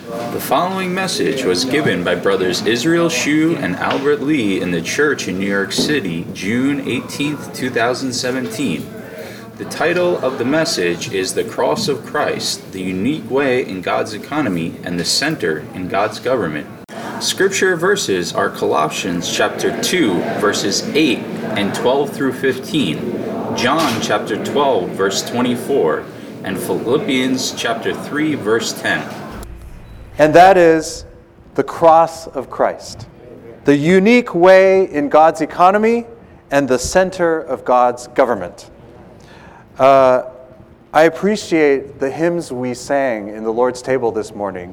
The following message was given by brothers Israel Shu and Albert Lee in the church in New York City, June 18th, 2017. The title of the message is The Cross of Christ, the Unique Way in God's Economy and the Center in God's Government. Scripture verses are Colossians chapter 2, verses 8 and 12 through 15, John chapter 12, verse 24, and Philippians chapter 3, verse 10. And that is the cross of Christ, the unique way in God's economy and the center of God's government. I appreciate the hymns we sang in the Lord's table this morning.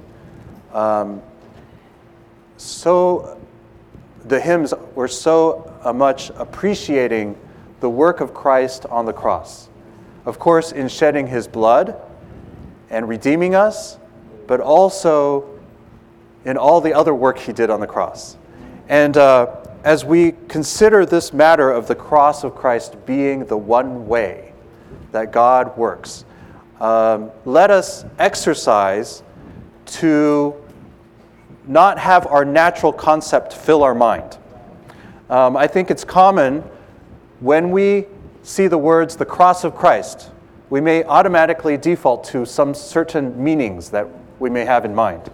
So the hymns were so much appreciating the work of Christ on the cross. Of course, in shedding his blood and redeeming us, but also in all the other work he did on the cross. And as we consider this matter of the cross of Christ being the one way that God works, let us exercise to not have our natural concept fill our mind. I think it's common when we see the words, the cross of Christ, we may automatically default to some certain meanings that we may have in mind.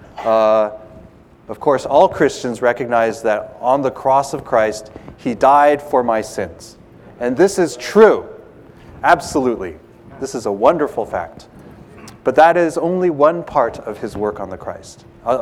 Of course, all Christians recognize that on the cross of Christ, he died for my sins. And this is true. Absolutely. This is a wonderful fact. But that is only one part of his work on the cross.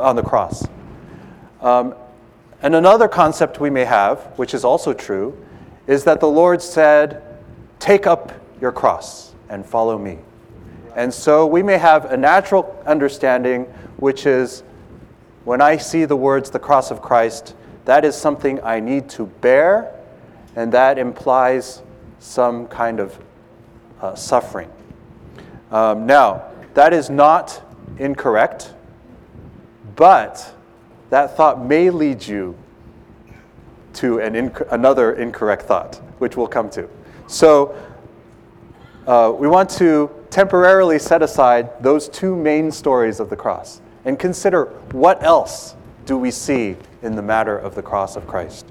And another concept we may have, which is also true, is that the Lord said, "Take up your cross and follow me." And so we may have a natural understanding, which is, when I see the words, the cross of Christ, that is something I need to bear, and that implies some kind of suffering. Now, that is not incorrect, but that thought may lead you to another incorrect thought, which we'll come to. So we want to temporarily set aside those two main stories of the cross and consider what else do we see in the matter of the cross of Christ.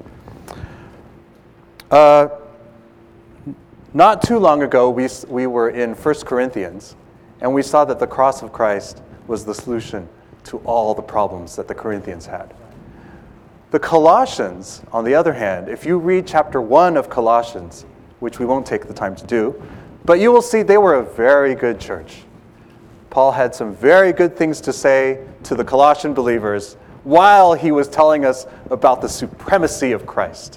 Not too long ago, we were in 1 Corinthians, and we saw that the cross of Christ was the solution to all the problems that the Corinthians had. The Colossians, on the other hand, if you read chapter 1 of Colossians, which we won't take the time to do, but you will see they were a very good church. Paul had some very good things to say to the Colossian believers while he was telling us about the supremacy of Christ.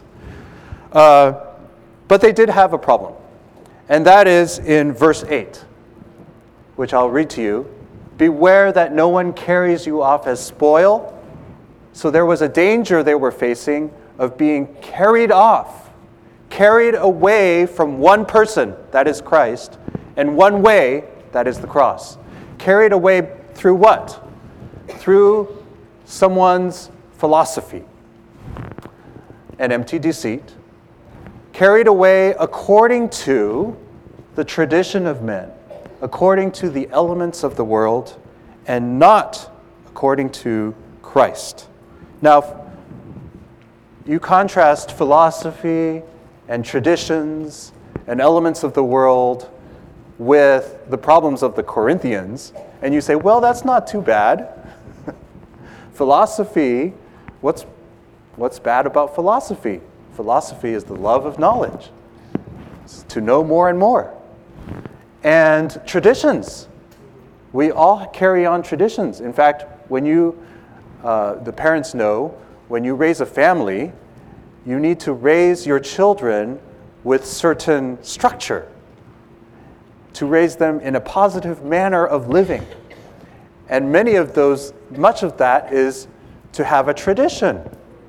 But they did have a problem, and that is in verse 8, which I'll read to you. "Beware that no one carries you off as spoil." So there was a danger they were facing of being carried off, carried away from one person, that is Christ, and one way, that is the cross. Carried away through what? Through someone's philosophy, an empty deceit. Carried away according to the tradition of men, according to the elements of the world, and not according to Christ. Now, you contrast philosophy and traditions and elements of the world with the problems of the Corinthians, and you say, well, that's not too bad. Philosophy, what's bad about philosophy? Philosophy is the love of knowledge. It's to know more and more. And traditions. We all carry on traditions. In fact, when the parents know, when you raise a family, you need to raise your children with certain structure, to raise them in a positive manner of living. And much of that is to have a tradition.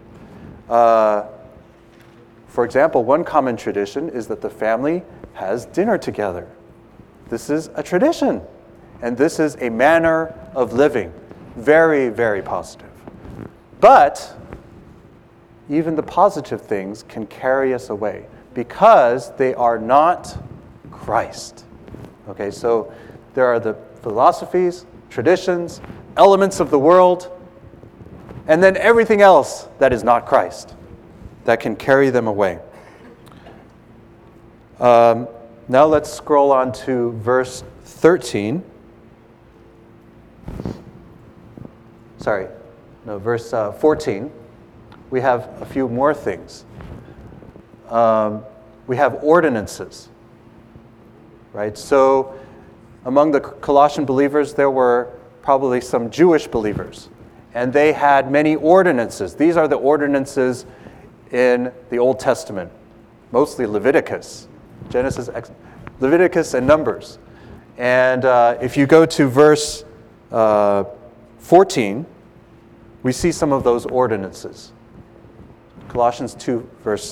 For example, one common tradition is that the family has dinner together. This is a tradition, and this is a manner of living. Very, very positive. But even the positive things can carry us away because they are not Christ. Okay, so there are the philosophies, traditions, elements of the world, and then everything else that is not Christ that can carry them away. Now let's scroll on to verse 13. Verse 14. We have a few more things. We have ordinances, right? So among the Colossian believers, there were probably some Jewish believers, and they had many ordinances. These are the ordinances in the Old Testament, mostly Leviticus, Leviticus and Numbers. And if you go to verse 14, we see some of those ordinances. Colossians 2, verse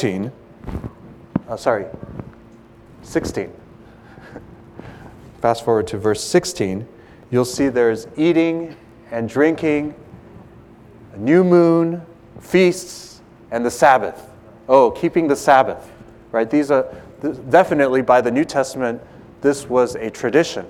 16. Fast forward to verse 16, you'll see there's eating and drinking, a new moon, feasts, and the Sabbath. Oh, keeping the Sabbath, right? These are definitely by the New Testament, this was a tradition.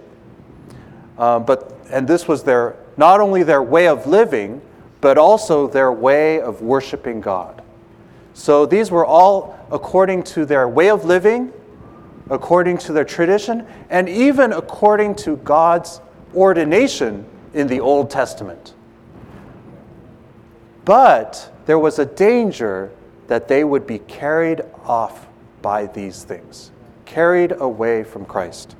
And this was not only their way of living, but also their way of worshiping God. So these were all according to their way of living, according to their tradition, and even according to God's ordination in the Old Testament. But there was a danger that they would be carried off by these things, carried away from Christ.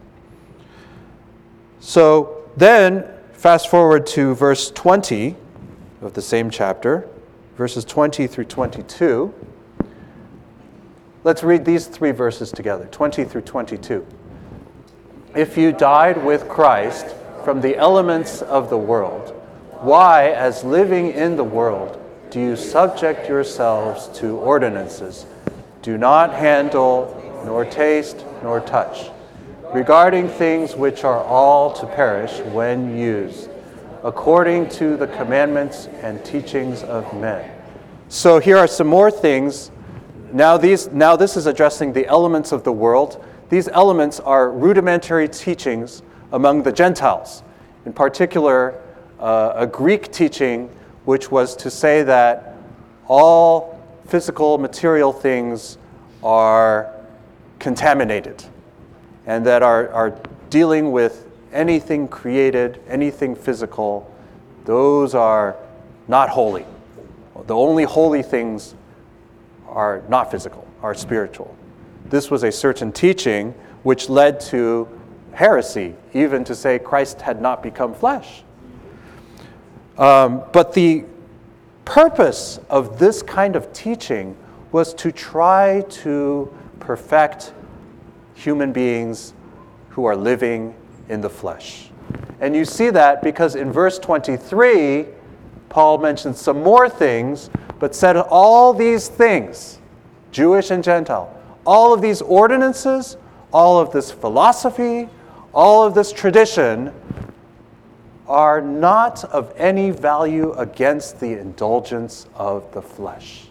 So then, fast forward to verse 20 of the same chapter, verses 20 through 22. Let's read these three verses together, 20 through 22. If you died with Christ from the elements of the world, why, as living in the world, do you subject yourselves to ordinances? Do not handle, nor taste, nor touch, regarding things which are all to perish when used, according to the commandments and teachings of men. So here are some more things. Now this is addressing the elements of the world. These elements are rudimentary teachings among the Gentiles. In particular, a Greek teaching which was to say that all physical, material things are contaminated and that are dealing with anything created, anything physical, those are not holy. The only holy things are not physical, are spiritual. This was a certain teaching which led to heresy, even to say Christ had not become flesh. But the purpose of this kind of teaching was to try to perfect human beings who are living in the flesh. And you see that because in verse 23, Paul mentions some more things, but said all these things, Jewish and Gentile, all of these ordinances, all of this philosophy, all of this tradition are not of any value against the indulgence of the flesh.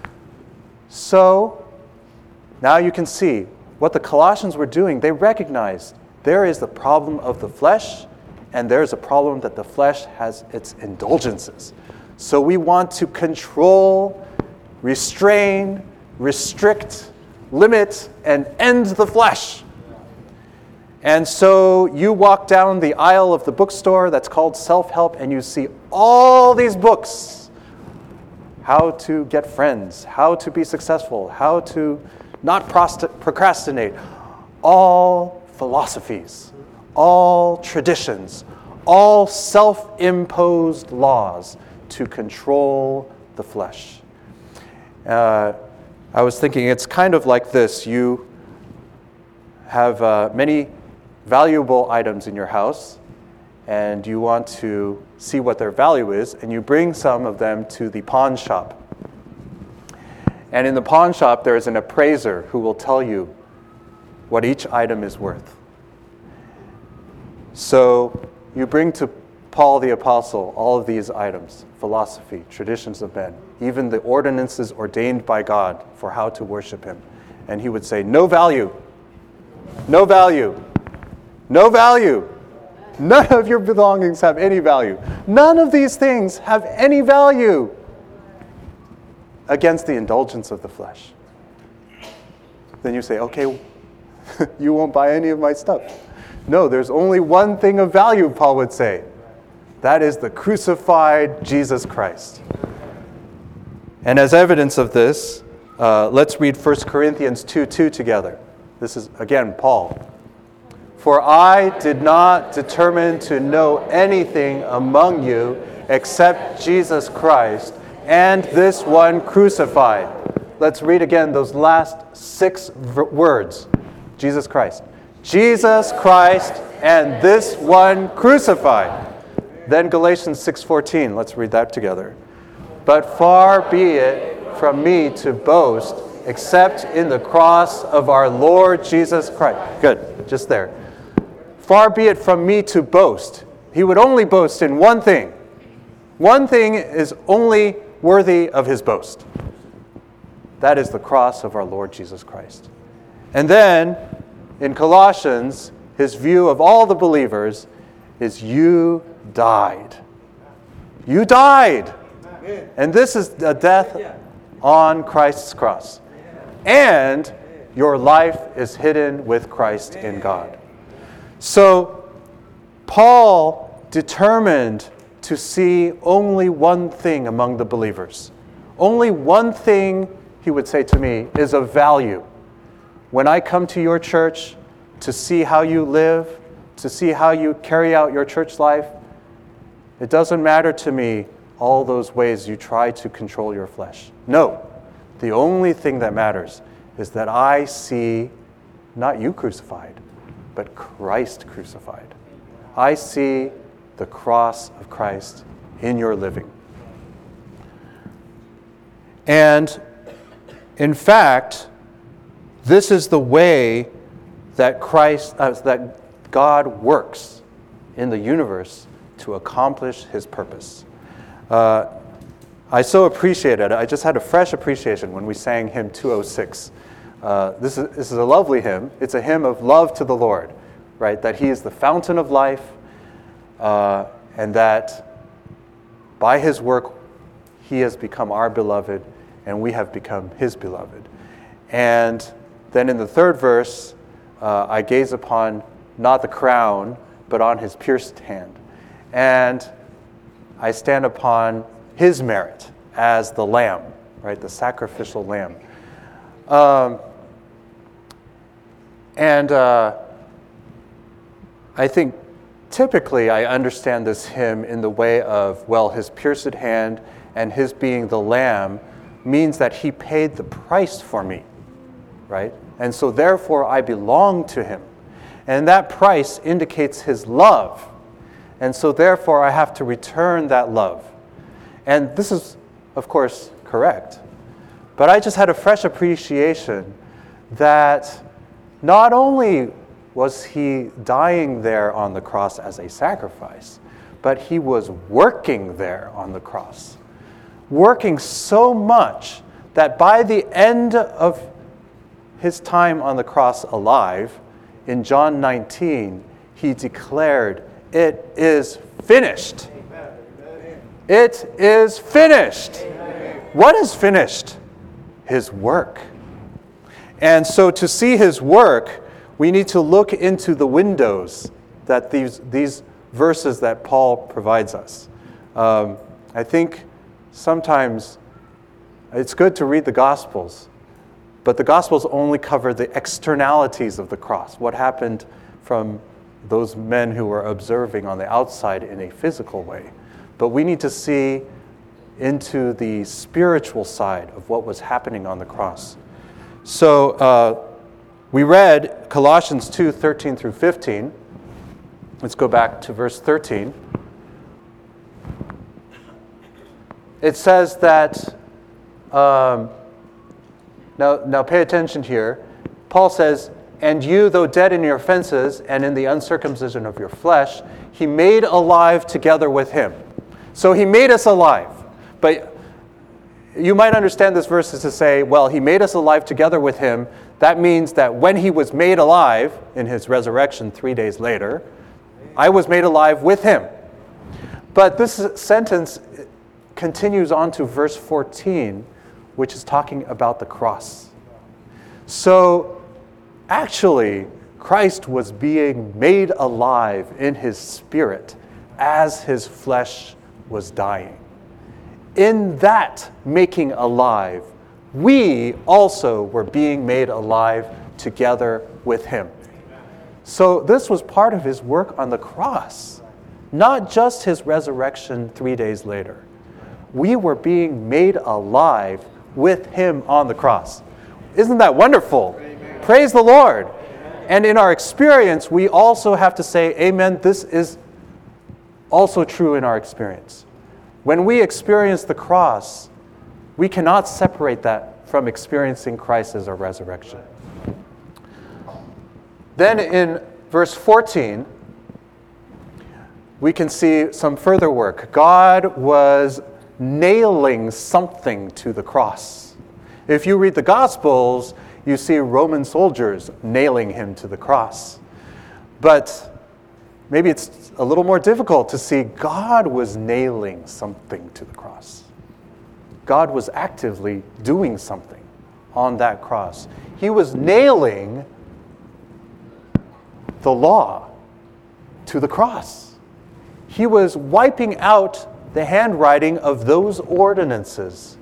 So, now you can see what the Colossians were doing. They recognized there is the problem of the flesh, and there's a problem that the flesh has its indulgences. So we want to control, restrain, restrict, limit, and end the flesh. And so you walk down the aisle of the bookstore that's called Self-Help, and you see all these books. How to get friends, how to be successful, how to not procrastinate. All philosophies, all traditions, all self-imposed laws to control the flesh. I was thinking it's kind of like this. You have many valuable items in your house, and you want to see what their value is, and you bring some of them to the pawn shop. And in the pawn shop, there is an appraiser who will tell you what each item is worth. So you bring to Paul the Apostle all of these items, philosophy, traditions of men, even the ordinances ordained by God for how to worship him. And he would say, no value, no value, no value. None of your belongings have any value. None of these things have any value against the indulgence of the flesh. Then you say, okay, you won't buy any of my stuff. No, there's only one thing of value, Paul would say. That is the crucified Jesus Christ. And as evidence of this, let's read 1 Corinthians 2:2 together. This is, again, Paul. For I did not determine to know anything among you except Jesus Christ and this one crucified. Let's read again those last 6 words. Jesus Christ. Jesus Christ and this one crucified. Then Galatians 6:14. Let's read that together. But far be it from me to boast except in the cross of our Lord Jesus Christ. Good, just there. Far be it from me to boast. He would only boast in one thing. One thing is only worthy of his boast. That is the cross of our Lord Jesus Christ. And then, in Colossians, his view of all the believers is you died. You died. And this is a death on Christ's cross. And your life is hidden with Christ in God. So, Paul determined to see only one thing among the believers. Only one thing, he would say to me, is of value. When I come to your church to see how you live, to see how you carry out your church life, it doesn't matter to me all those ways you try to control your flesh. No, the only thing that matters is that I see not you crucified, but Christ crucified. I see the cross of Christ in your living. And in fact, this is the way that that God works in the universe to accomplish his purpose. I so appreciate it. I just had a fresh appreciation when we sang hymn 206. This is a lovely hymn. It's a hymn of love to the Lord, right? That he is the fountain of life, and that by his work he has become our beloved, and we have become his beloved. And then in the third verse, I gaze upon not the crown, but on his pierced hand. And I stand upon his merit as the lamb, right? The sacrificial lamb. I think typically I understand this hymn in the way of, well, his pierced hand and his being the lamb means that he paid the price for me, right? And so therefore I belong to him. And that price indicates his love. And so therefore I have to return that love. And this is, of course, correct. But I just had a fresh appreciation that not only was he dying there on the cross as a sacrifice, but he was working there on the cross. Working so much that by the end of his time on the cross alive, in John 19, he declared, "It is finished." It is finished. What is finished? His work. And so to see his work, we need to look into the windows that these verses that Paul provides us. I think sometimes it's good to read the Gospels, but the Gospels only cover the externalities of the cross, what happened from those men who were observing on the outside in a physical way. But we need to see into the spiritual side of what was happening on the cross. So we read Colossians 2:13 through 15. Let's go back to verse 13. It says that, now pay attention here. Paul says, "And you, though dead in your offenses and in the uncircumcision of your flesh, he made alive together with him." So he made us alive. But you might understand this verse as to say, well, he made us alive together with him. That means that when he was made alive in his resurrection 3 days later, I was made alive with him. But this sentence continues on to verse 14, which is talking about the cross. So actually, Christ was being made alive in his spirit as his flesh was dying. In that making alive, we also were being made alive together with him. So this was part of his work on the cross, not just his resurrection 3 days later. We were being made alive with him on the cross. Isn't that wonderful? Amen. Praise the Lord. Amen. And in our experience, we also have to say, amen, this is also true in our experience. When we experience the cross, we cannot separate that from experiencing Christ as our resurrection. Then in verse 14, we can see some further work. God was nailing something to the cross. If you read the Gospels, you see Roman soldiers nailing him to the cross. But maybe it's a little more difficult to see God was nailing something to the cross. God was actively doing something on that cross. He was nailing the law to the cross. He was wiping out the handwriting of those ordinances,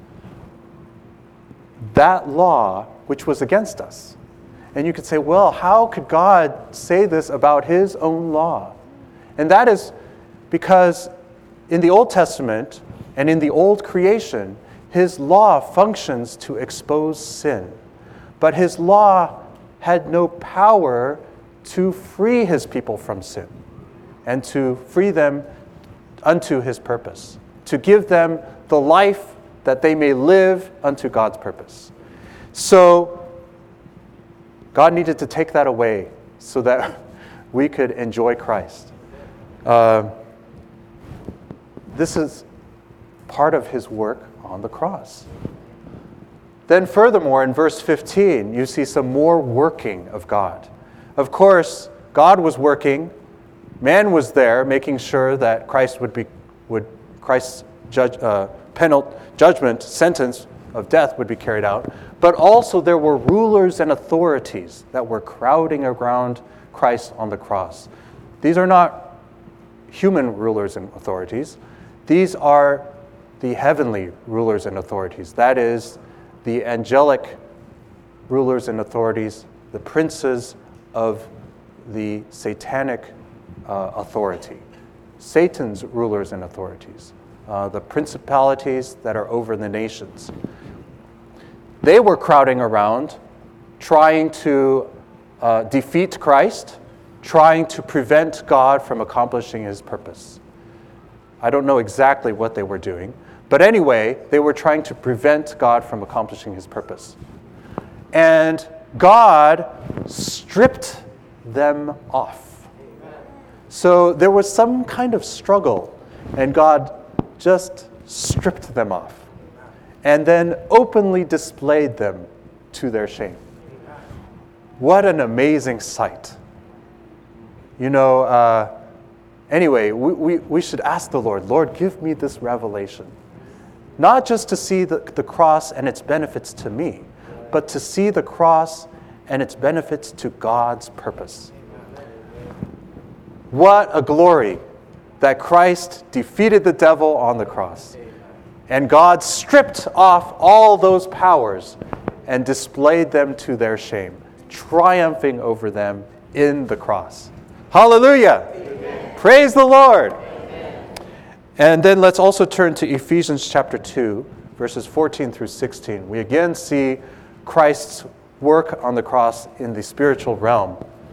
that law which was against us. And you could say, well, how could God say this about his own law? And that is because in the Old Testament and in the old creation, his law functions to expose sin. But his law had no power to free his people from sin and to free them unto his purpose, to give them the life that they may live unto God's purpose. So God needed to take that away so that we could enjoy Christ. This is part of his work on the cross. Then furthermore, in verse 15, you see some more working of God. Of course, God was working. Man was there, making sure that Christ's judgment, sentence of death would be carried out. But also there were rulers and authorities that were crowding around Christ on the cross. These are not human rulers and authorities. These are the heavenly rulers and authorities. That is, the angelic rulers and authorities, the princes of the satanic authority, Satan's rulers and authorities, the principalities that are over the nations. They were crowding around, trying to defeat Christ, trying to prevent God from accomplishing his purpose. I don't know exactly what they were doing, but anyway, they were trying to prevent God from accomplishing his purpose. And God stripped them off. So there was some kind of struggle, and God just stripped them off and then openly displayed them to their shame. What an amazing sight. You know, anyway, we should ask the Lord, give me this revelation. Not just to see the cross and its benefits to me, but to see the cross and its benefits to God's purpose. What a glory that Christ defeated the devil on the cross. And God stripped off all those powers and displayed them to their shame, triumphing over them in the cross. Hallelujah! Amen. Praise the Lord! Amen. And then let's also turn to Ephesians chapter 2, verses 14 through 16. We again see Christ's work on the cross in the spiritual realm.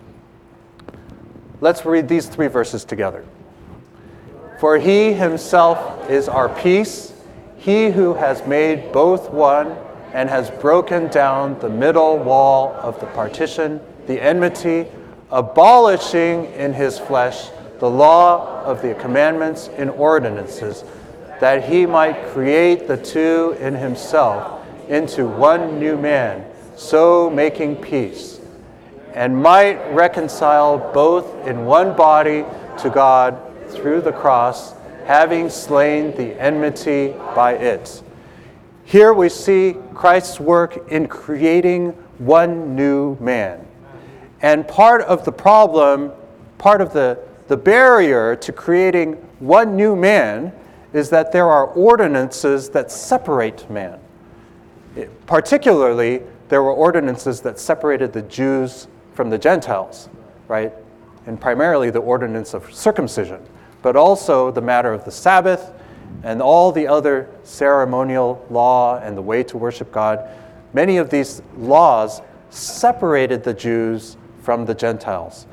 Let's read these 3 verses together. For he himself is our peace, he who has made both one and has broken down the middle wall of the partition, the enmity, abolishing in his flesh the law of the commandments and ordinances, that he might create the two in himself into one new man, so making peace, and might reconcile both in one body to God through the cross, having slain the enmity by it. Here we see Christ's work in creating one new man. And part of the problem, part of the barrier to creating one new man is that there are ordinances that separate man. Particularly, there were ordinances that separated the Jews from the Gentiles, right? And primarily the ordinance of circumcision, but also the matter of the Sabbath and all the other ceremonial law and the way to worship God. Many of these laws separated the Jews from the Gentiles.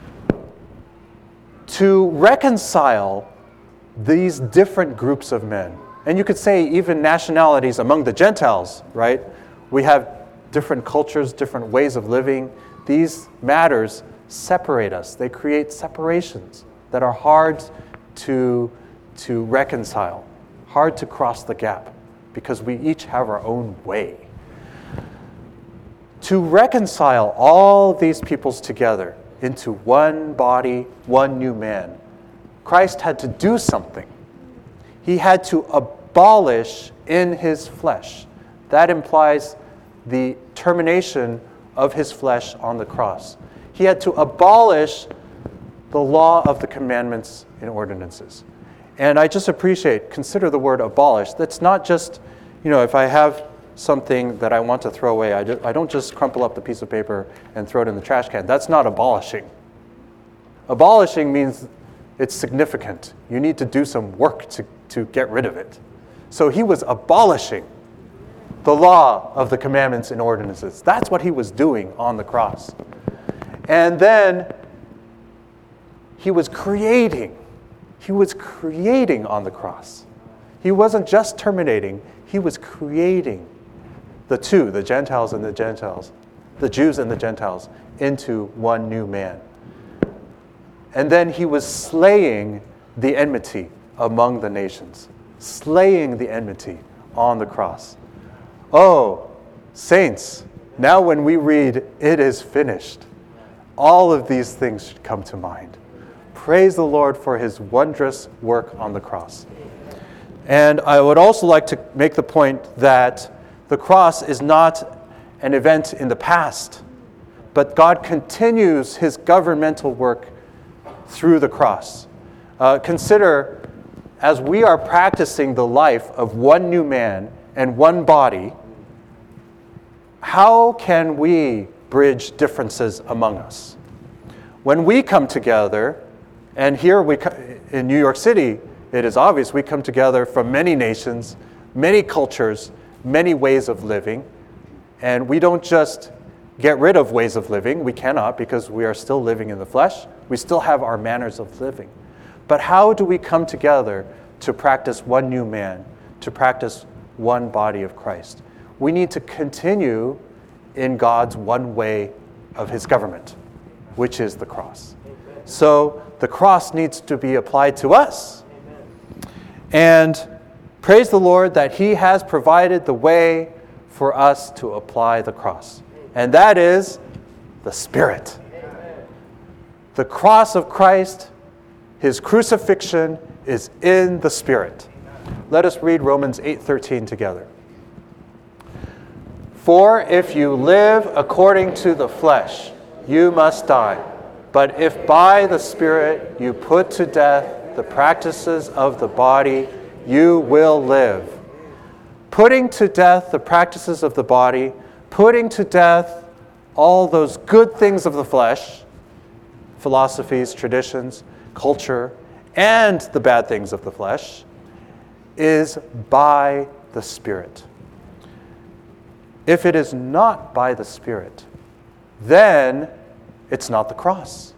To reconcile these different groups of men, and you could say even nationalities among the Gentiles, right? We have different cultures, different ways of living. These matters separate us. They create separations that are hard to reconcile, hard to cross the gap, because we each have our own way. To reconcile all these peoples together into one body, one new man, Christ had to do something. He had to abolish in his flesh. That implies the termination of his flesh on the cross. He had to abolish the law of the commandments and ordinances. And I just consider the word abolish. That's not just, if I have something that I want to throw away, I don't just crumple up the piece of paper and throw it in the trash can. That's not abolishing. Abolishing means it's significant. You need to do some work to get rid of it. So he was abolishing the law of the commandments and ordinances. That's what he was doing on the cross. And then he was creating. He was creating on the cross. He wasn't just terminating, he was creating the two, the Gentiles and the Gentiles, the Jews and the Gentiles, into one new man. And then he was slaying the enmity among the nations, slaying the enmity on the cross. Oh, saints, now when we read, "It is finished," all of these things should come to mind. Praise the Lord for his wondrous work on the cross. And I would also like to make the point that the cross is not an event in the past, but God continues his governmental work through the cross. Consider, as we are practicing the life of one new man and one body, how can we bridge differences among us? When we come together, and here in New York City, it is obvious we come together from many nations, many cultures, many ways of living, and we don't just get rid of ways of living. We cannot, because we are still living in the flesh. We still have our manners of living. But how do we come together to practice one new man, to practice one body of Christ? We need to continue in God's one way of his government, which is the cross. So the cross needs to be applied to us. And praise the Lord that he has provided the way for us to apply the cross. And that is the Spirit. The cross of Christ, his crucifixion, is in the Spirit. Let us read Romans 8:13 together. For if you live according to the flesh, you must die. But if by the Spirit you put to death the practices of the body, you will live. Putting to death the practices of the body, putting to death all those good things of the flesh, philosophies, traditions, culture, and the bad things of the flesh, is by the Spirit. If it is not by the Spirit, then it's not the cross.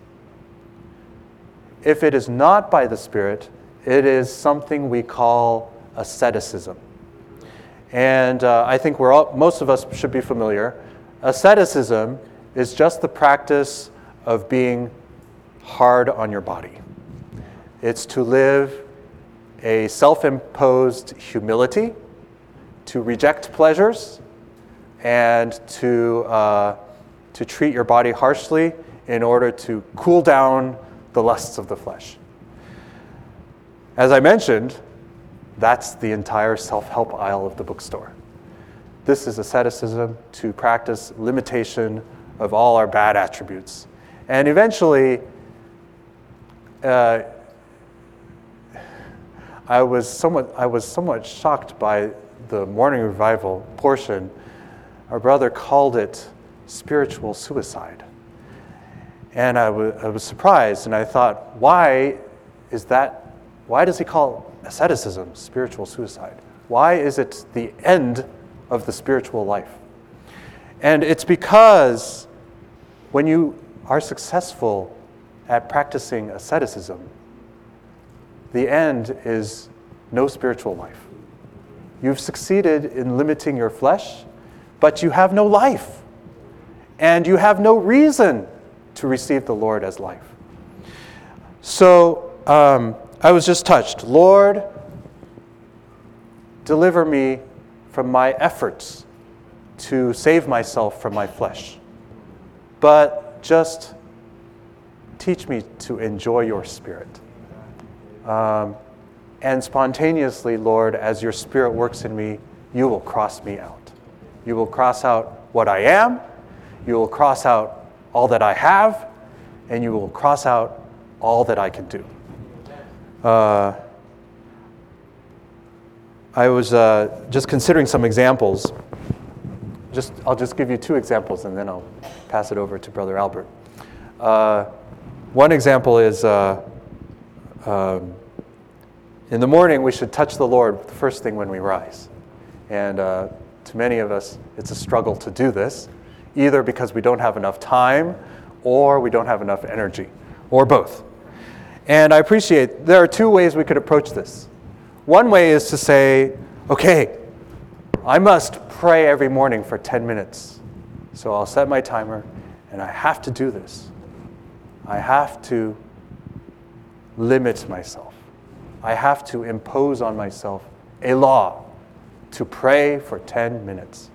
If it is not by the Spirit, it is something we call asceticism. And I think most of us should be familiar. Asceticism is just the practice of being hard on your body. It's to live a self-imposed humility, to reject pleasures, and to to treat your body harshly in order to cool down the lusts of the flesh. As I mentioned, that's the entire self-help aisle of the bookstore. This is asceticism to practice limitation of all our bad attributes. And eventually, I was somewhat shocked by the morning revival portion. Our brother called it spiritual suicide. And I was surprised, and I thought, why does he call asceticism spiritual suicide? Why is it the end of the spiritual life? And it's because when you are successful at practicing asceticism, the end is no spiritual life. You've succeeded in limiting your flesh, but you have no life. And you have no reason to receive the Lord as life. So I was just touched. Lord, deliver me from my efforts to save myself from my flesh. But just teach me to enjoy your Spirit. And spontaneously, Lord, as your Spirit works in me, you will cross me out. You will cross out what I am. You will cross out all that I have. And you will cross out all that I can do. I was just considering some examples. I'll just give you two examples, and then I'll pass it over to Brother Albert. One example is in the morning we should touch the Lord the first thing when we rise. And to many of us, it's a struggle to do this, either because we don't have enough time or we don't have enough energy, or both. And I appreciate there are two ways we could approach this. One way is to say, okay, I must pray every morning for 10 minutes. So I'll set my timer, and I have to do this. I have to limit myself. I have to impose on myself a law to pray for 10 minutes.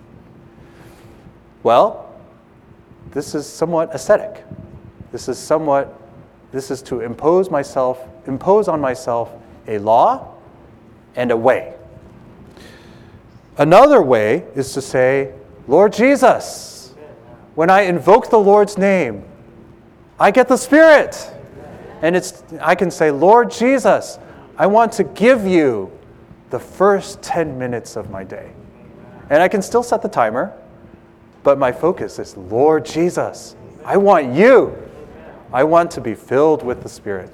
Well, this is somewhat ascetic. This is to impose on myself a law and a way. Another way is to say, Lord Jesus, when I invoke the Lord's name, I get the Spirit. And I can say, Lord Jesus, I want to give you the first 10 minutes of my day. And I can still set the timer, but my focus is, Lord Jesus, I want you. I want to be filled with the Spirit.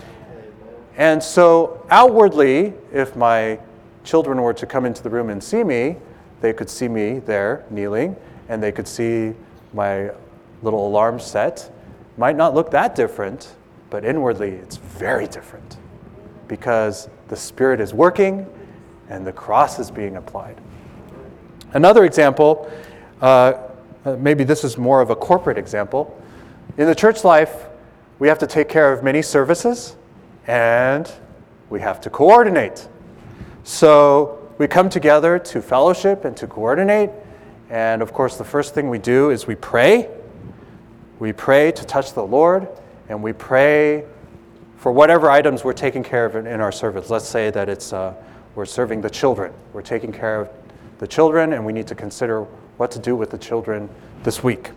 And so outwardly, if my children were to come into the room and see me, they could see me there kneeling, and they could see my little alarm set. Might not look that different, but inwardly it's very different because the Spirit is working and the cross is being applied. Another example, maybe this is more of a corporate example. In the church life, we have to take care of many services and we have to coordinate. So we come together to fellowship and to coordinate. And of course, the first thing we do is we pray. We pray to touch the Lord, and we pray for whatever items we're taking care of in our service. Let's say that we're serving the children. We're taking care of the children, and we need to consider what to do with the children this week.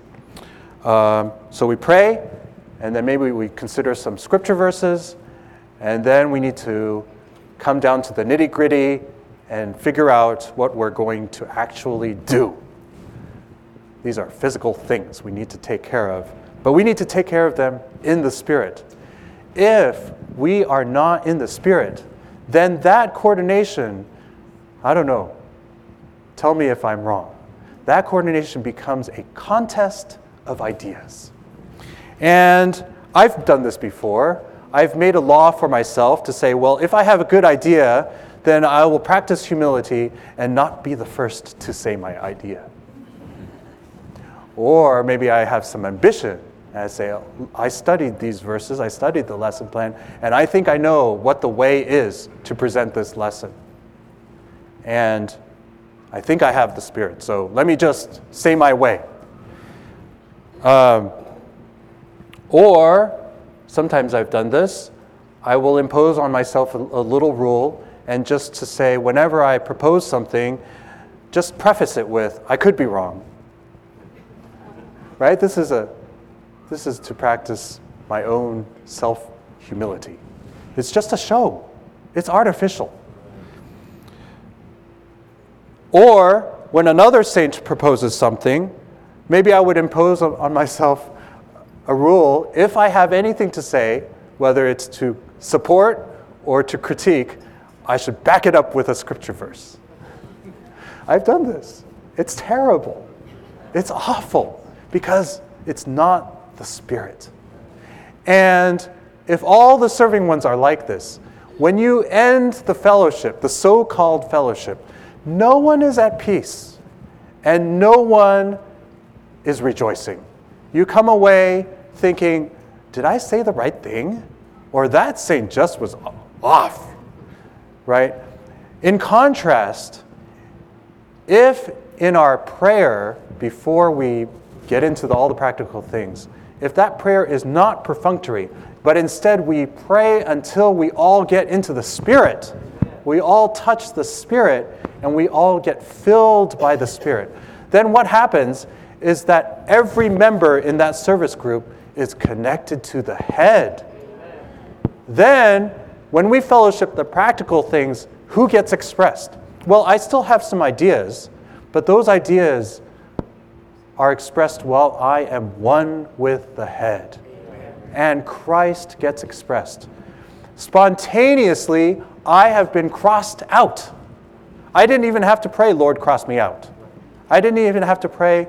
So we pray, and then maybe we consider some scripture verses, and then we need to come down to the nitty-gritty and figure out what we're going to actually do. These are physical things we need to take care of, but we need to take care of them in the Spirit. If we are not in the Spirit, then that coordination, I don't know, tell me if I'm wrong, that coordination becomes a contest of ideas. And I've done this before. I've made a law for myself to say, well, if I have a good idea, then I will practice humility and not be the first to say my idea. Or maybe I have some ambition. And I say, I studied these verses, I studied the lesson plan, and I think I know what the way is to present this lesson. And I think I have the Spirit, so let me just say my way. Or, sometimes I've done this, I will impose on myself a little rule, and just to say, whenever I propose something, just preface it with, I could be wrong. Right? This is to practice my own self-humility. It's just a show. It's artificial. Or, when another saint proposes something, maybe I would impose on myself a rule. If I have anything to say, whether it's to support or to critique, I should back it up with a scripture verse. I've done this. It's terrible. It's awful because it's not the Spirit. And if all the serving ones are like this, when you end the fellowship, the so-called fellowship, no one is at peace and no one is rejoicing. You come away thinking, did I say the right thing? Or that saint just was off, right? In contrast, if in our prayer, before we get into all the practical things, if that prayer is not perfunctory, but instead we pray until we all get into the Spirit, we all touch the Spirit, and we all get filled by the Spirit, then what happens is that every member in that service group is connected to the head. Then, when we fellowship the practical things, who gets expressed? Well, I still have some ideas, but those ideas are expressed while I am one with the head. And Christ gets expressed. Spontaneously, I have been crossed out. I didn't even have to pray, Lord, cross me out. I didn't even have to pray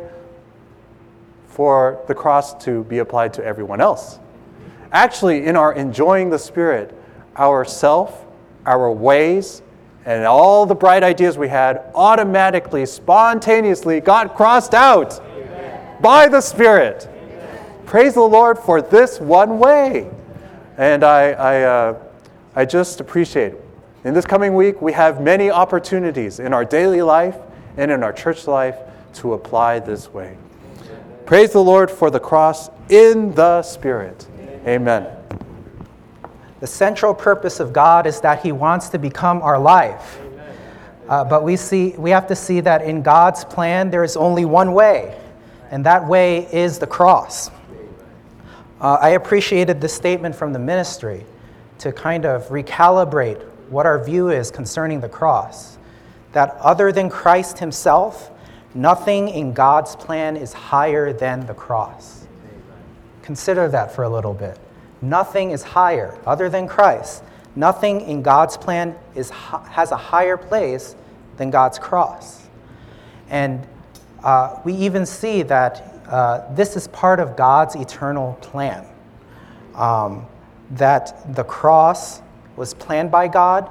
for the cross to be applied to everyone else. Actually, in our enjoying the Spirit, our self, our ways, and all the bright ideas we had automatically, spontaneously got crossed out by the Spirit. Praise the Lord for this one way. And I just appreciate it. In this coming week, we have many opportunities in our daily life and in our church life to apply this way. Praise the Lord for the cross in the Spirit. Amen. The central purpose of God is that He wants to become our life. But we have to see that in God's plan, there is only one way, and that way is the cross. I appreciated this statement from the ministry to kind of recalibrate what our view is concerning the cross. That other than Christ Himself, nothing in God's plan is higher than the cross. Consider that for a little bit. Nothing is higher other than Christ. Nothing in God's plan has a higher place than God's cross. And we even see that this is part of God's eternal plan. That the cross was planned by God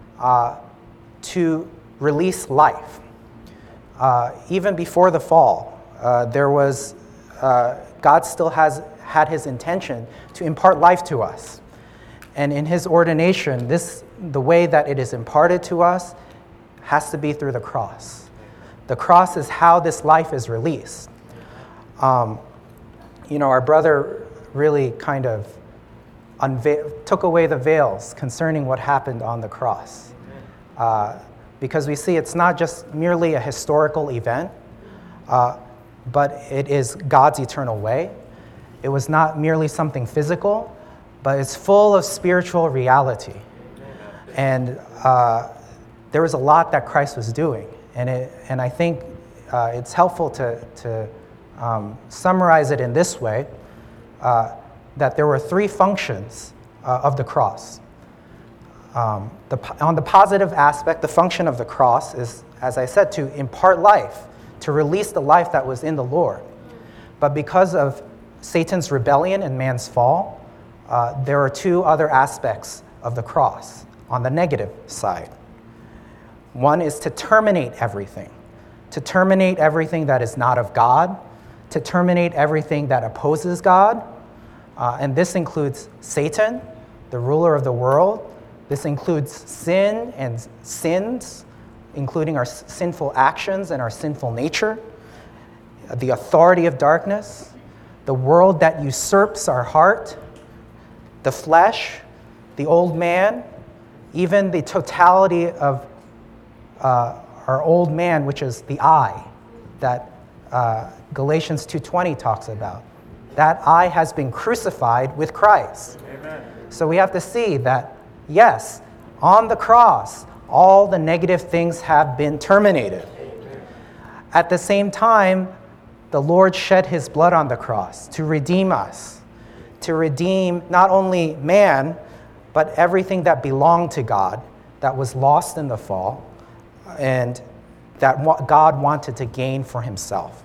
to release life. Even before the fall, God still had His intention to impart life to us. And in His ordination, the way that it is imparted to us has to be through the cross. The cross is how this life is released. Our brother really kind of took away the veils concerning what happened on the cross. Because we see it's not just merely a historical event, but it is God's eternal way. It was not merely something physical, but it's full of spiritual reality. And there was a lot that Christ was doing. And I think it's helpful to summarize it in this way, that there were three functions of the cross. On the positive aspect, the function of the cross is, as I said, to impart life, to release the life that was in the Lord. But because of Satan's rebellion and man's fall, there are two other aspects of the cross on the negative side. One is to terminate everything that is not of God, to terminate everything that opposes God. And this includes Satan, the ruler of the world. This includes sin and sins, including our sinful actions and our sinful nature, the authority of darkness, the world that usurps our heart, the flesh, the old man, even the totality of our old man, which is the I, that Galatians 2:20 talks about. That I has been crucified with Christ. Amen. So we have to see that, yes, on the cross, all the negative things have been terminated. Amen. At the same time, the Lord shed his blood on the cross to redeem us, to redeem not only man, but everything that belonged to God, that was lost in the fall, and that God wanted to gain for himself.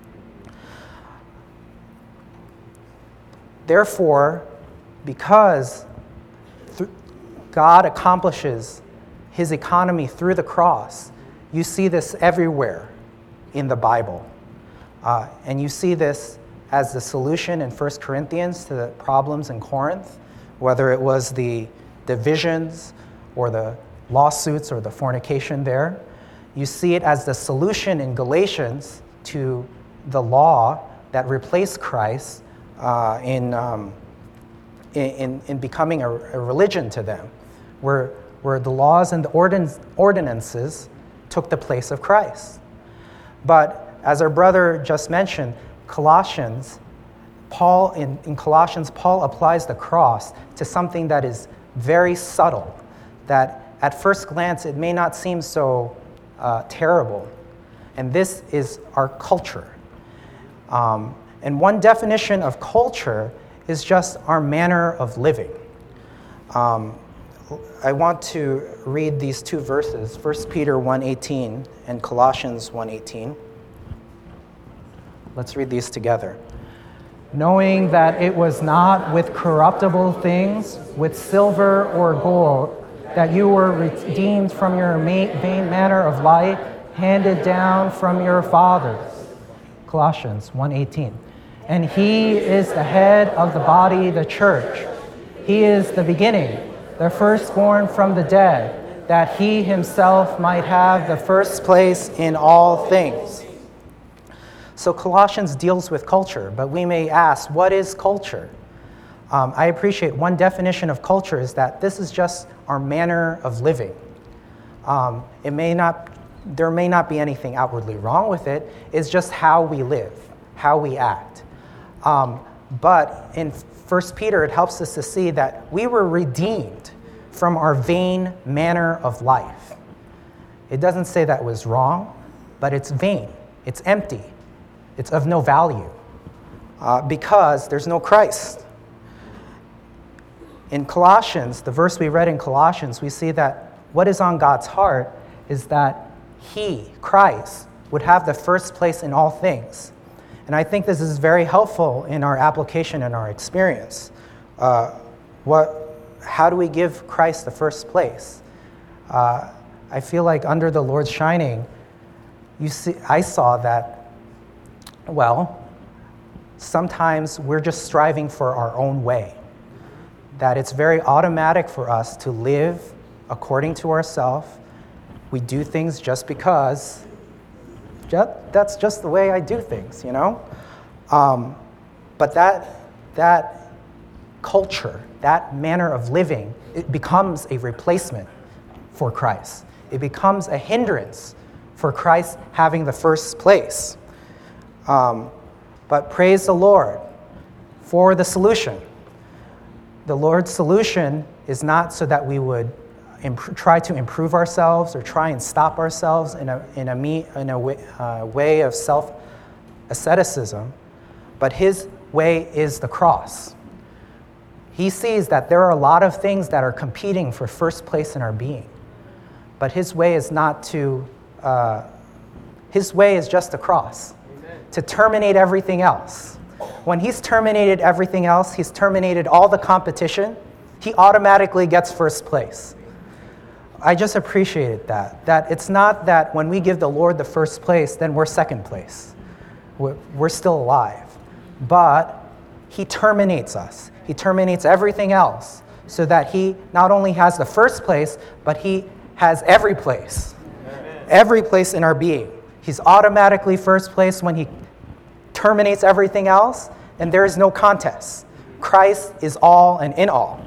Therefore, because God accomplishes his economy through the cross, you see this everywhere in the Bible. And you see this as the solution in 1 Corinthians to the problems in Corinth, whether it was the divisions or the lawsuits or the fornication there. You see it as the solution in Galatians to the law that replaced Christ in becoming a religion to them, where the laws and the ordinances took the place of Christ. But as our brother just mentioned, Colossians, in Colossians, Paul applies the cross to something that is very subtle, that at first glance it may not seem so terrible. And this is our culture. And one definition of culture is just our manner of living. I want to read these two verses, 1 Peter 1:18 and Colossians 1:18. Let's read these together. Knowing that it was not with corruptible things, with silver or gold, that you were redeemed from your vain manner of life, handed down from your fathers. Colossians 1:18. And he is the head of the body, the church. He is the beginning, the firstborn from the dead, that he himself might have the first place in all things. So Colossians deals with culture, but we may ask, what is culture? I appreciate one definition of culture is that this is just our manner of living. There may not be anything outwardly wrong with it. It's just how we live, how we act. But in 1 Peter, it helps us to see that we were redeemed from our vain manner of life. It doesn't say that was wrong, but it's vain. It's empty. It's of no value because there's no Christ. In Colossians, the verse we read in Colossians, we see that what is on God's heart is that he, Christ, would have the first place in all things. And I think this is very helpful in our application and our experience. How do we give Christ the first place? I feel like under the Lord's shining, I saw that, well, sometimes we're just striving for our own way. That it's very automatic for us to live according to ourselves. We do things just because that's just the way I do things, you know? But that culture, that manner of living, it becomes a replacement for Christ. It becomes a hindrance for Christ having the first place. But praise the Lord for the solution. The Lord's solution is not so that we would try to improve ourselves or try and stop ourselves in a way of self-asceticism, but his way is the cross. He sees that there are a lot of things that are competing for first place in our being, but his way is not to. His way is just the cross, to terminate everything else. When he's terminated everything else, he's terminated all the competition, he automatically gets first place. I just appreciated that it's not that when we give the Lord the first place, then we're second place. We're still alive. But he terminates us. He terminates everything else so that he not only has the first place, but he has every place. Amen. Every place in our being. He's automatically first place when he terminates everything else. and there is no contest. Christ is all and in all.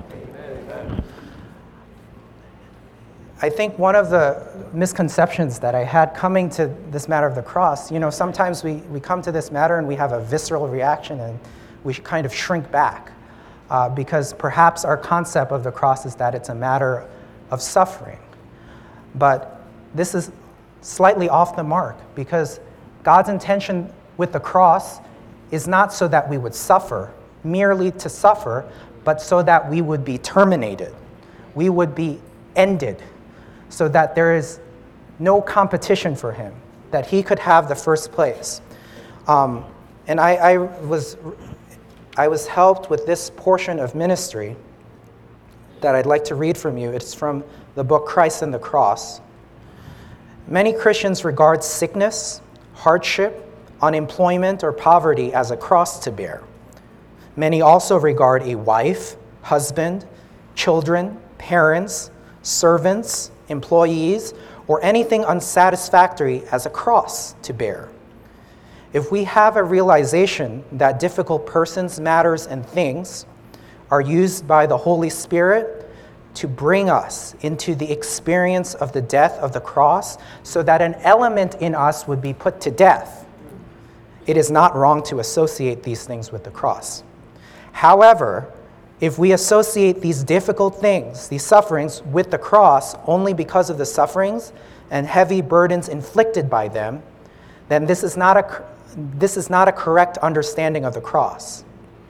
I think one of the misconceptions that I had coming to this matter of the cross, sometimes we come to this matter and we have a visceral reaction and we kind of shrink back because perhaps our concept of the cross is that it's a matter of suffering. But this is slightly off the mark because God's intention with the cross is not so that we would suffer, merely to suffer, but so that we would be terminated. We would be ended, so that there is no competition for him, that he could have the first place. And I was helped with this portion of ministry that I'd like to read from you. It's from the book Christ and the Cross. Many Christians regard sickness, hardship, unemployment, or poverty as a cross to bear. Many also regard a wife, husband, children, parents, servants, employees, or anything unsatisfactory as a cross to bear. If we have a realization that difficult persons, matters, and things are used by the Holy Spirit to bring us into the experience of the death of the cross so that an element in us would be put to death, it is not wrong to associate these things with the cross. However, if we associate these difficult things, these sufferings, with the cross only because of the sufferings and heavy burdens inflicted by them, then this is not a correct understanding of the cross.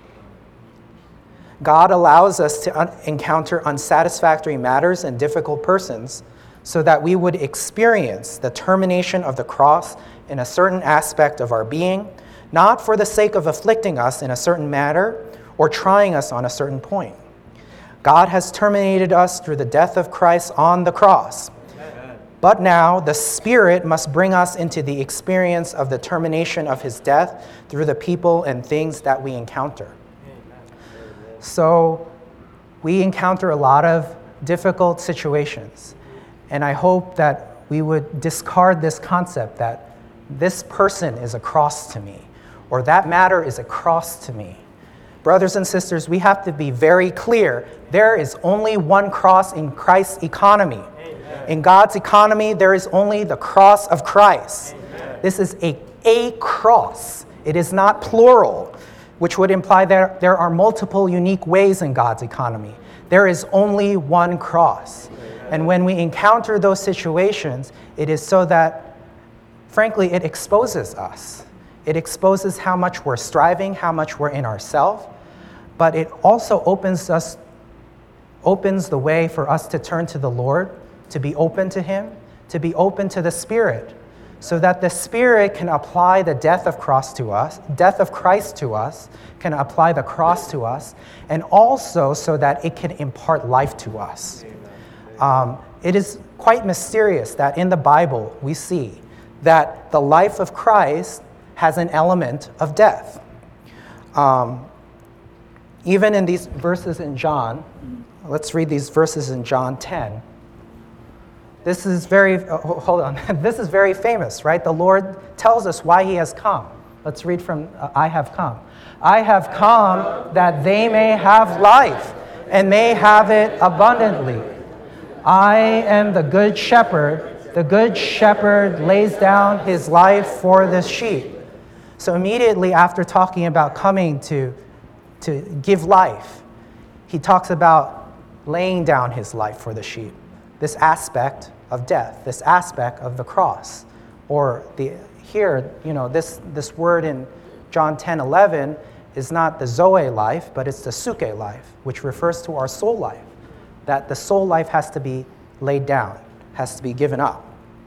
God allows us to encounter unsatisfactory matters and difficult persons so that we would experience the termination of the cross in a certain aspect of our being, not for the sake of afflicting us in a certain matter or trying us on a certain point. God has terminated us through the death of Christ on the cross. Amen. But now the Spirit must bring us into the experience of the termination of his death through the people and things that we encounter. Amen. So we encounter a lot of difficult situations, and I hope that we would discard this concept that this person is a cross to me, or that matter is a cross to me. Brothers and sisters, we have to be very clear. There is only one cross in Christ's economy. Amen. In God's economy, there is only the cross of Christ. Amen. This is a cross. It is not plural, which would imply that there are multiple unique ways in God's economy. There is only one cross. Amen. And when we encounter those situations, it is so that, frankly, it exposes us. It exposes how much we're striving, how much we're in ourselves, but it also opens the way for us to turn to the Lord, to be open to him, to be open to the Spirit, so that the Spirit can apply the death of Christ to us, can apply the cross to us, and also so that it can impart life to us. It is quite mysterious that in the Bible we see that the life of Christ has an element of death. Even in these verses in John, let's read these verses in John 10. This is this is very famous, right? The Lord tells us why he has come. Let's read from I have come. I have come that they may have life and may have it abundantly. I am the good shepherd. The good shepherd lays down his life for the sheep. So immediately after talking about coming to give life, he talks about laying down his life for the sheep. This aspect of death, this aspect of the cross. Or this word in John 10:11 is not the Zoe life, but it's the Suke life, which refers to our soul life. That the soul life has to be laid down, has to be given up.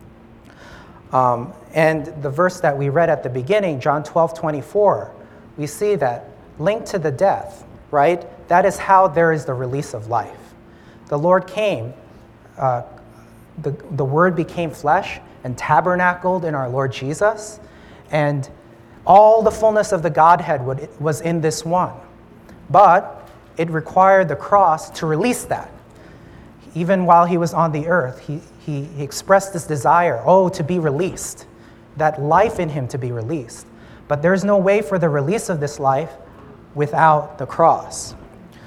And the verse that we read at the beginning, John 12:24, we see that linked to the death, right? That is how there is the release of life. The Lord came, the Word became flesh and tabernacled in our Lord Jesus, and all the fullness of the Godhead was in this one. But it required the cross to release that. Even while he was on the earth, he expressed this desire, to be released, that life in him to be released. But there's no way for the release of this life without the cross.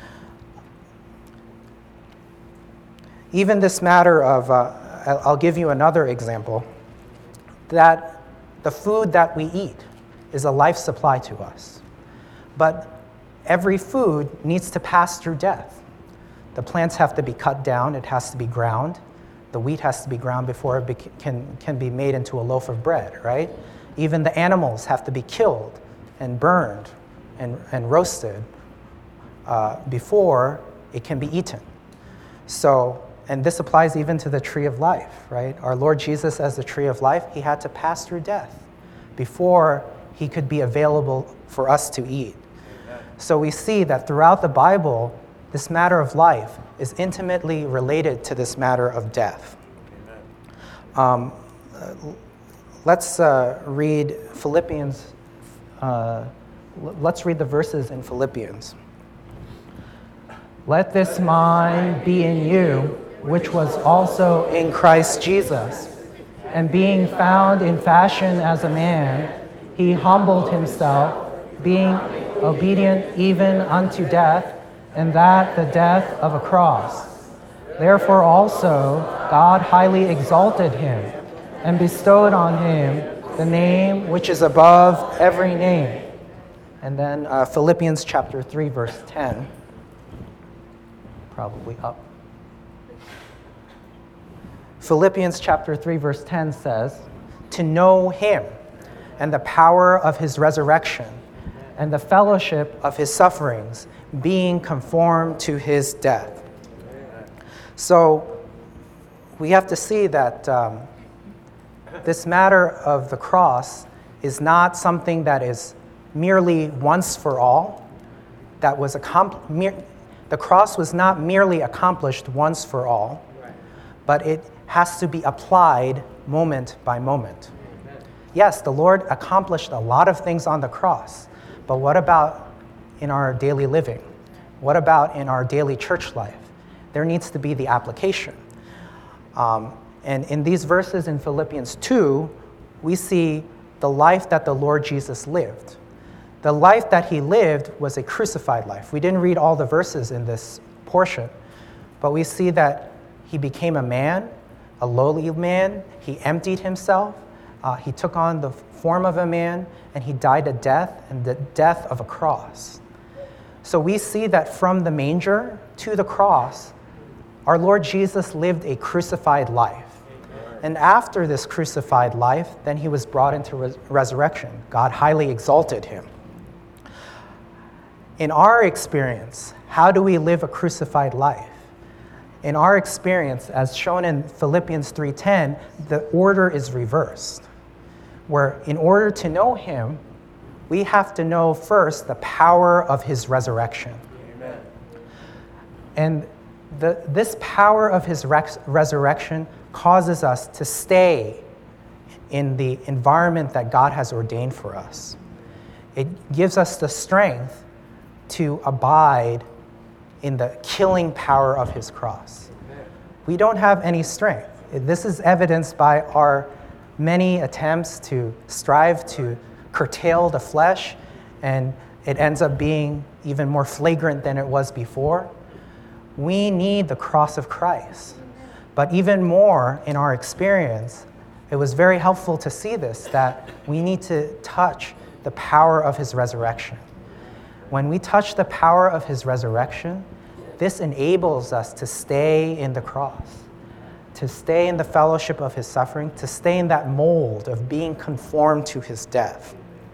Even this matter of, I'll give you another example, that the food that we eat is a life supply to us. But every food needs to pass through death. The plants have to be cut down, it has to be ground. The wheat has to be ground before it can be made into a loaf of bread, right? Even the animals have to be killed and burned and roasted before it can be eaten. So, and this applies even to the tree of life, right? Our Lord Jesus, as the tree of life, he had to pass through death before he could be available for us to eat. Amen. So we see that throughout the Bible, this matter of life is intimately related to this matter of death. Let's read Philippians. Let's read the verses in Philippians. Let this mind be in you, which was also in Christ Jesus. And being found in fashion as a man, he humbled himself, being obedient even unto death, and that the death of a cross. Therefore also God highly exalted him, and bestowed on him the name which is above every name. And then Philippians chapter 3, verse 10. Probably up. Philippians chapter 3, verse 10 says, to know him and the power of his resurrection and the fellowship of his sufferings, being conformed to his death. So we have to see that this matter of the cross is not something that is merely once for all. That was the cross was not merely accomplished once for all, but it has to be applied moment by moment. Yes, the Lord accomplished a lot of things on the cross, but what about in our daily living? What about in our daily church life? There needs to be the application. And in these verses in Philippians 2, we see the life that the Lord Jesus lived. The life that he lived was a crucified life. We didn't read all the verses in this portion, but we see that he became a man, a lowly man. He emptied himself. He took on the form of a man, and he died a death, and the death of a cross. So we see that from the manger to the cross, our Lord Jesus lived a crucified life. And after this crucified life, then he was brought into resurrection. God highly exalted him. In our experience, how do we live a crucified life? In our experience, as shown in Philippians 3:10, the order is reversed. Where in order to know him, we have to know first the power of his resurrection. Amen. And this power of his resurrection causes us to stay in the environment that God has ordained for us. It gives us the strength to abide in the killing power of his cross. We don't have any strength. This is evidenced by our many attempts to strive to curtail the flesh, and it ends up being even more flagrant than it was before. We need the cross of Christ. But even more in our experience, it was very helpful to see this, that we need to touch the power of his resurrection. When we touch the power of his resurrection, this enables us to stay in the cross, to stay in the fellowship of his suffering, to stay in that mold of being conformed to his death.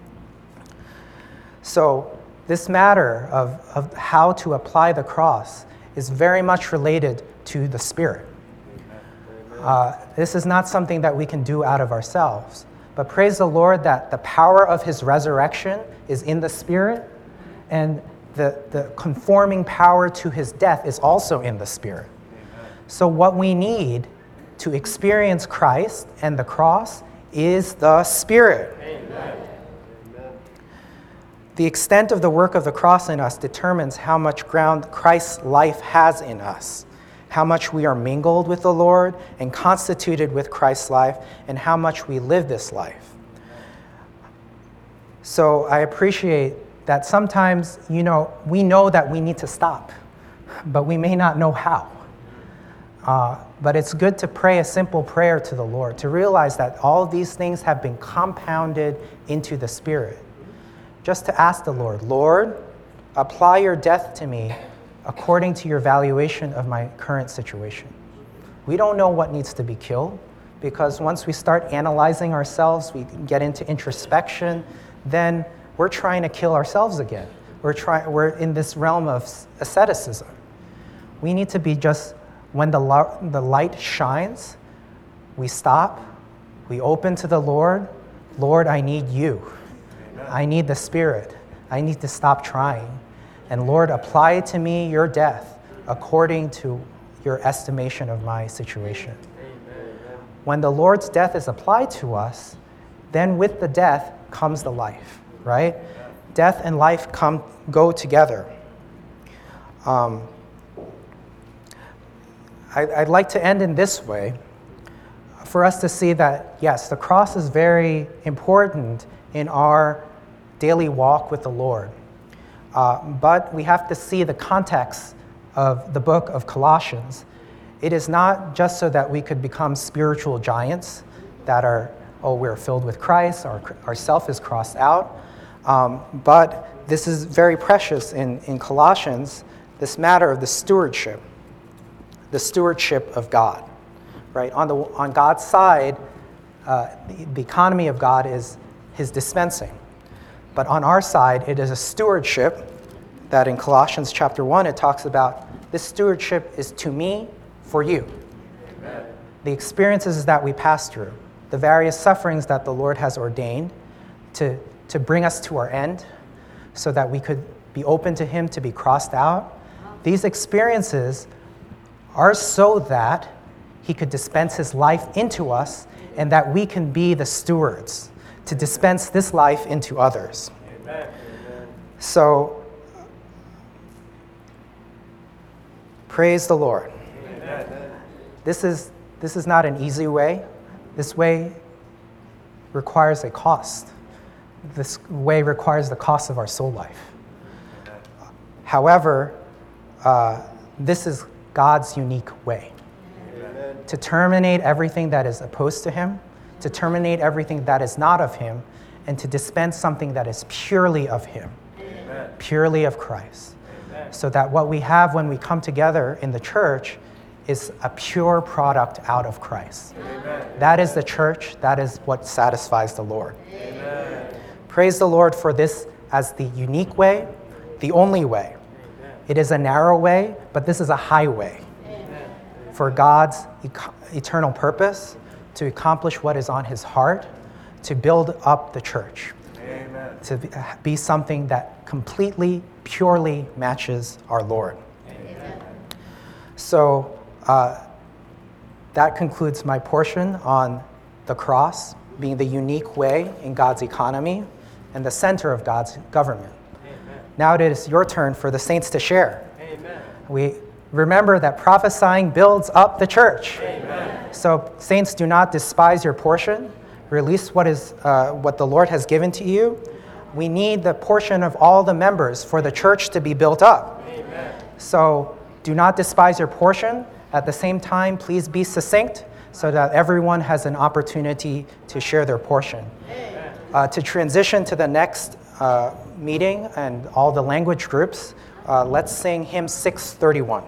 So this matter of how to apply the cross is very much related to the Spirit. This is not something that we can do out of ourselves, but praise the Lord that the power of his resurrection is in the Spirit, and the conforming power to his death is also in the Spirit. So what we need to experience Christ and the cross is the Spirit. Amen. The extent of the work of the cross in us determines how much ground Christ's life has in us, how much we are mingled with the Lord and constituted with Christ's life, and how much we live this life. So I appreciate that sometimes, we know that we need to stop, but we may not know how. But it's good to pray a simple prayer to the Lord, to realize that all these things have been compounded into the Spirit. Just to ask the Lord, apply your death to me according to your valuation of my current situation. We don't know what needs to be killed, because once we start analyzing ourselves, we get into introspection, then we're trying to kill ourselves again. We're in this realm of asceticism. We need to be just, when the light shines, we stop, we open to the Lord. Lord, I need you. Amen. I need the Spirit. I need to stop trying. And Lord, apply to me your death according to your estimation of my situation. Amen. When the Lord's death is applied to us, then with the death comes the life, right? Death and life go together. I'd like to end in this way, for us to see that, yes, the cross is very important in our daily walk with the Lord. But we have to see the context of the book of Colossians. It is not just so that we could become spiritual giants that are, we're filled with Christ, our self is crossed out. But this is very precious in Colossians, this matter of the stewardship of God, right? On God's side, the economy of God is his dispensing. But on our side, it is a stewardship that in Colossians chapter 1, it talks about this stewardship is to me for you. Amen. The experiences that we pass through, the various sufferings that the Lord has ordained to bring us to our end so that we could be open to him, to be crossed out. These experiences are so that he could dispense his life into us and that we can be the stewards to dispense this life into others. Amen. So, praise the Lord. Amen. This is not an easy way. This way requires a cost. This way requires the cost of our soul life. However, this is God's unique way. Amen. To terminate everything that is opposed to him, to terminate everything that is not of him, and to dispense something that is purely of him, Amen. Purely of Christ. Amen. So that what we have when we come together in the church is a pure product out of Christ. Amen. That is the church. That is what satisfies the Lord. Amen. Praise the Lord for this as the unique way, the only way. Amen. It is a narrow way, but this is a highway for God's eternal purpose, to accomplish what is on his heart, to build up the church. Amen. To be something that completely, purely matches our Lord. Amen. So that concludes my portion on the cross being the unique way in God's economy and the center of God's government. Amen. Now it is your turn for the saints to share. Amen. We remember that prophesying builds up the church. Amen. So saints, do not despise your portion. Release what the Lord has given to you. We need the portion of all the members for the church to be built up. Amen. So do not despise your portion. At the same time, please be succinct so that everyone has an opportunity to share their portion. To transition to the next meeting and all the language groups, let's sing hymn 631.